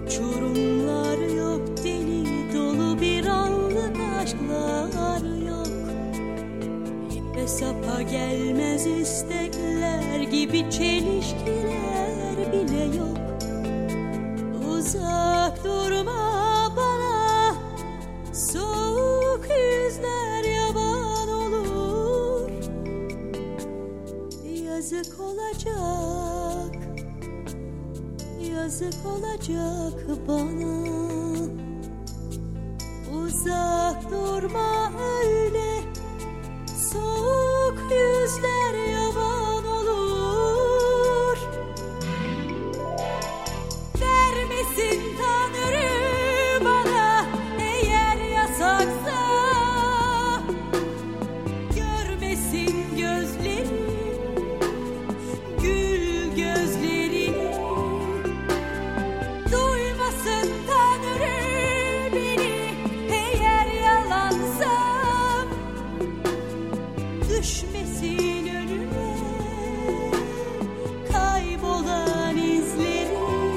Uçurumlar yok, deli dolu bir anlık aşklar yok. İpe sapa gelmez istekler gibi çelişkiler bile yok. Uzak durma bana, soğuk yüzler yaban olur. Yazık olacak, yazık olacak bana. Uzak durma öyle, soğuk yüzler yaban olur. Vermesin Tanrı bana eğer yasaksa, görmesin gözlerim, gül gözlerini. Duymasın Tanrı beni eğer yalansam, düşmesin önüme kaybolan izlerin.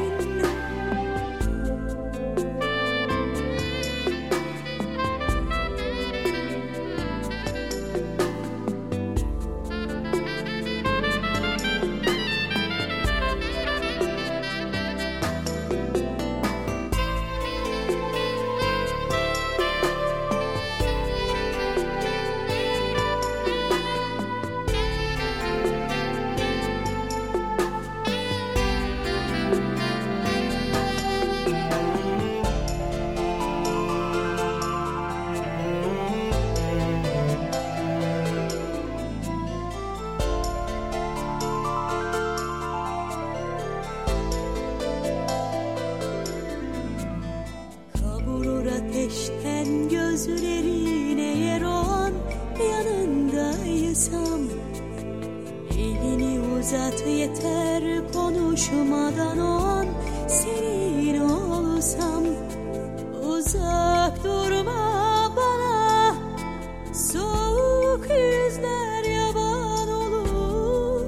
Kavurur ateşten gözlerin eğer o an yanındaysam. Elini uzat yeter konuşmadan o an senin olsam. Uzak durma bana, soğuk yüzler yaban olur.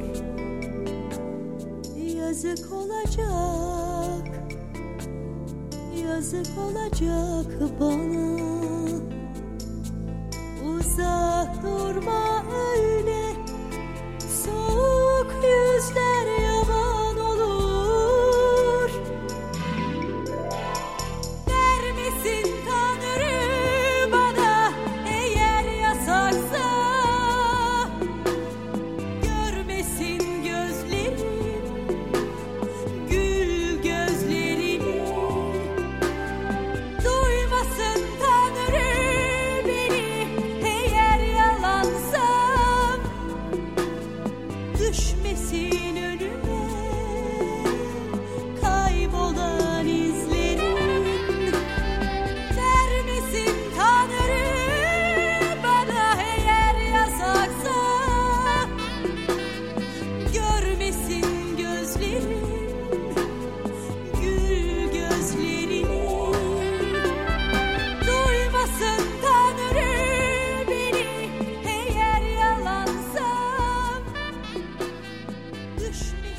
Yazık olacak, yazık olacak bana. Uzak durma öyle, soğuk yüzler yaban olur. Vermesin Tanrı bana eğer yasaksa, görmesin gözlerim, gül gözlerini. Duymasın Tanrı beni eğer yalansam, düşmesin önüme kaybolan izlerin. Vermesin Tanrı bana eğer yasaksa, görmesin gözlerim, gül gözlerini. Duymasın Tanrı beni eğer yalansam, düşmesin.